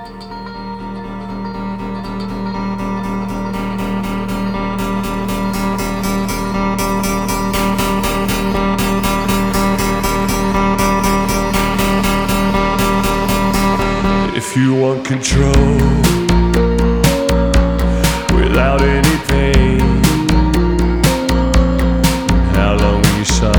If you want control without any pain, how long will you suffer?